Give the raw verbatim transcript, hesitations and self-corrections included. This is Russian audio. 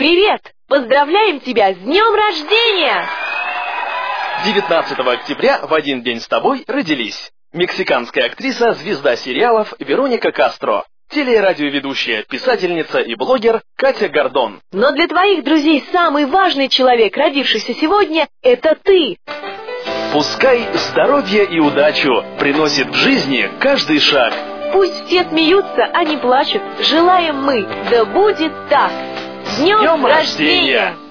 Привет! Поздравляем тебя с днем рождения! девятнадцатого октября в один день с тобой родились мексиканская актриса, звезда сериалов Вероника Кастро, теле- и радиоведущая, писательница и блогер Катя Гордон. Но для твоих друзей самый важный человек, родившийся сегодня, это ты! Пускай здоровье и удачу приносит в жизни каждый шаг. Пусть все смеются, а не плачут. Желаем мы, да будет так! С днем, Днем рождения! рождения!